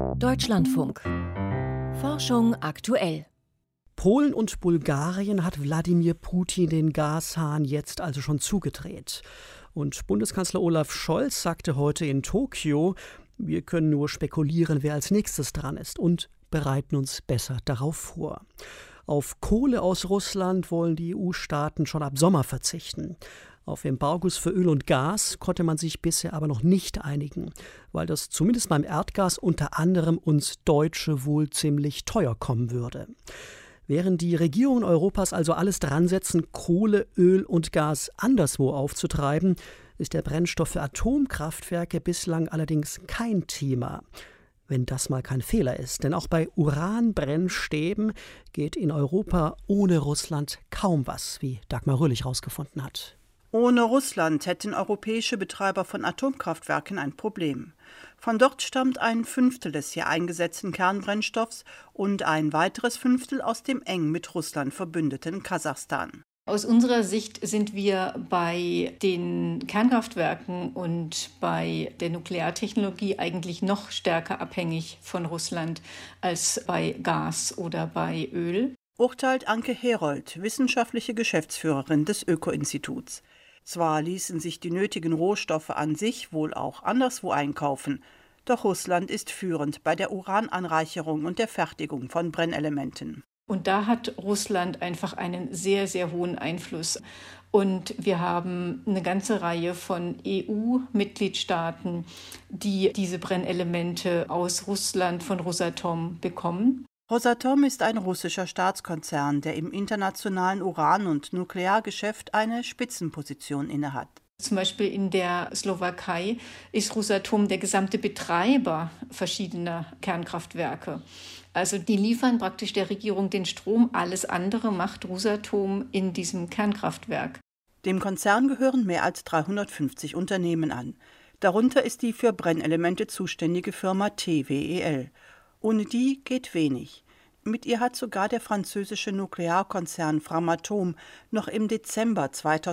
Deutschlandfunk. Forschung aktuell. Polen und Bulgarien hat Wladimir Putin den Gashahn jetzt also schon zugedreht. Und Bundeskanzler Olaf Scholz sagte heute in Tokio, wir können nur spekulieren, wer als nächstes dran ist und bereiten uns besser darauf vor. Auf Kohle aus Russland wollen die EU-Staaten schon ab Sommer verzichten. Auf Embargos für Öl und Gas konnte man sich bisher aber noch nicht einigen, weil das zumindest beim Erdgas unter anderem uns Deutsche wohl ziemlich teuer kommen würde. Während die Regierungen Europas also alles dran setzen, Kohle, Öl und Gas anderswo aufzutreiben, ist der Brennstoff für Atomkraftwerke bislang allerdings kein Thema. Wenn das mal kein Fehler ist, denn auch bei Uranbrennstäben geht in Europa ohne Russland kaum was, wie Dagmar Röhlich herausgefunden hat. Ohne Russland hätten europäische Betreiber von Atomkraftwerken ein Problem. Von dort stammt ein Fünftel des hier eingesetzten Kernbrennstoffs und ein weiteres Fünftel aus dem eng mit Russland verbündeten Kasachstan. Aus unserer Sicht sind wir bei den Kernkraftwerken und bei der Nukleartechnologie eigentlich noch stärker abhängig von Russland als bei Gas oder bei Öl. Urteilt Anke Herold, wissenschaftliche Geschäftsführerin des Öko-Instituts. Zwar ließen sich die nötigen Rohstoffe an sich wohl auch anderswo einkaufen, doch Russland ist führend bei der Urananreicherung und der Fertigung von Brennelementen. Und da hat Russland einfach einen sehr, sehr hohen Einfluss. Und wir haben eine ganze Reihe von EU-Mitgliedstaaten, die diese Brennelemente aus Russland von Rosatom bekommen. Rosatom ist ein russischer Staatskonzern, der im internationalen Uran- und Nukleargeschäft eine Spitzenposition innehat. Zum Beispiel in der Slowakei ist Rosatom der gesamte Betreiber verschiedener Kernkraftwerke. Also die liefern praktisch der Regierung den Strom, alles andere macht Rosatom in diesem Kernkraftwerk. Dem Konzern gehören mehr als 350 Unternehmen an. Darunter ist die für Brennelemente zuständige Firma TWEL. Ohne die geht wenig. Mit ihr hat sogar der französische Nuklearkonzern Framatome noch im Dezember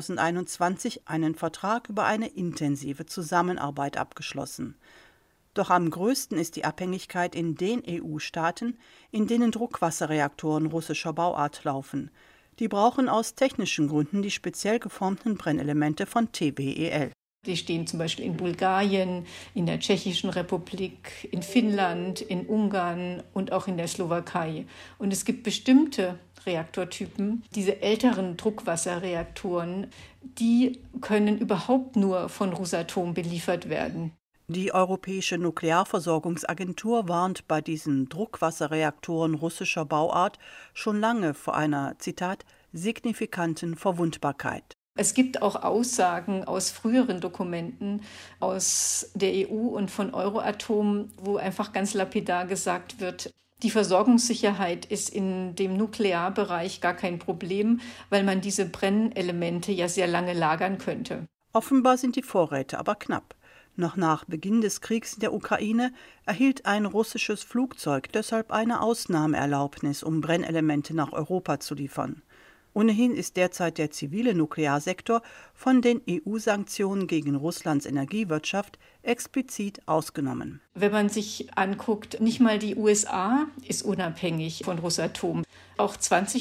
2021 einen Vertrag über eine intensive Zusammenarbeit abgeschlossen. Doch am größten ist die Abhängigkeit in den EU-Staaten, in denen Druckwasserreaktoren russischer Bauart laufen. Die brauchen aus technischen Gründen die speziell geformten Brennelemente von TWEL. Die stehen zum Beispiel in Bulgarien, in der Tschechischen Republik, in Finnland, in Ungarn und auch in der Slowakei. Und es gibt bestimmte Reaktortypen, diese älteren Druckwasserreaktoren, die können überhaupt nur von Rosatom beliefert werden. Die Europäische Nuklearversorgungsagentur warnt bei diesen Druckwasserreaktoren russischer Bauart schon lange vor einer, Zitat, signifikanten Verwundbarkeit. Es gibt auch Aussagen aus früheren Dokumenten aus der EU und von Euratom, wo einfach ganz lapidar gesagt wird, die Versorgungssicherheit ist in dem Nuklearbereich gar kein Problem, weil man diese Brennelemente ja sehr lange lagern könnte. Offenbar sind die Vorräte aber knapp. Noch nach Beginn des Kriegs in der Ukraine erhielt ein russisches Flugzeug deshalb eine Ausnahmeerlaubnis, um Brennelemente nach Europa zu liefern. Ohnehin ist derzeit der zivile Nuklearsektor von den EU-Sanktionen gegen Russlands Energiewirtschaft explizit ausgenommen. Wenn man sich anguckt, nicht mal die USA ist unabhängig von Rosatom. Auch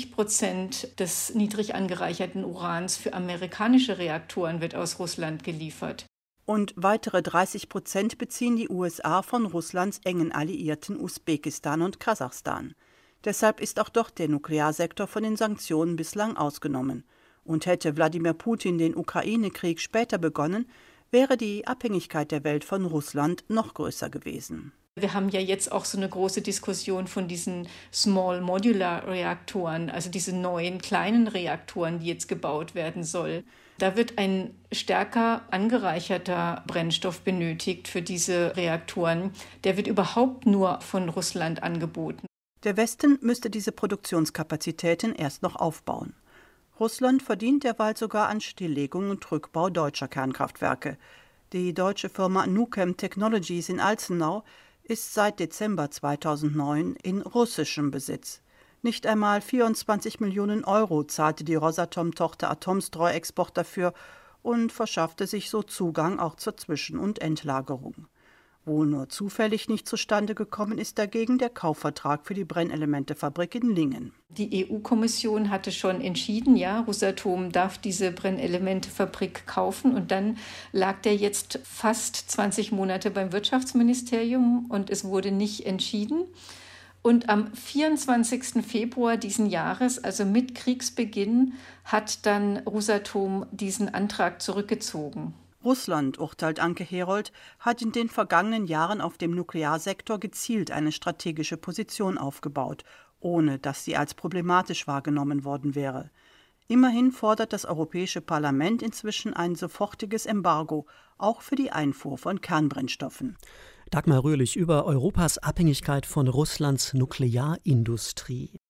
20% des niedrig angereicherten Urans für amerikanische Reaktoren wird aus Russland geliefert. Und weitere 30% beziehen die USA von Russlands engen Alliierten Usbekistan und Kasachstan. Deshalb ist auch dort der Nuklearsektor von den Sanktionen bislang ausgenommen. Und hätte Wladimir Putin den Ukraine-Krieg später begonnen, wäre die Abhängigkeit der Welt von Russland noch größer gewesen. Wir haben ja jetzt auch so eine große Diskussion von diesen Small Modular Reaktoren, also diese neuen kleinen Reaktoren, die jetzt gebaut werden sollen. Da wird ein stärker angereicherter Brennstoff benötigt für diese Reaktoren. Der wird überhaupt nur von Russland angeboten. Der Westen müsste diese Produktionskapazitäten erst noch aufbauen. Russland verdient derweil sogar an Stilllegung und Rückbau deutscher Kernkraftwerke. Die deutsche Firma Nuchem Technologies in Alzenau ist seit Dezember 2009 in russischem Besitz. Nicht einmal 24 Millionen Euro zahlte die Rosatom-Tochter Atomstreu-Export dafür und verschaffte sich so Zugang auch zur Zwischen- und Endlagerung. Wohl nur zufällig nicht zustande gekommen ist dagegen der Kaufvertrag für die Brennelementefabrik in Lingen. Die EU-Kommission hatte schon entschieden, ja, Rosatom darf diese Brennelementefabrik kaufen. Und dann lag der jetzt fast 20 Monate beim Wirtschaftsministerium und es wurde nicht entschieden. Und am 24. Februar diesen Jahres, also mit Kriegsbeginn, hat dann Rosatom diesen Antrag zurückgezogen. Russland, urteilt Anke Herold, hat in den vergangenen Jahren auf dem Nuklearsektor gezielt eine strategische Position aufgebaut, ohne dass sie als problematisch wahrgenommen worden wäre. Immerhin fordert das Europäische Parlament inzwischen ein sofortiges Embargo, auch für die Einfuhr von Kernbrennstoffen. Dagmar Röhrlich über Europas Abhängigkeit von Russlands Nuklearindustrie.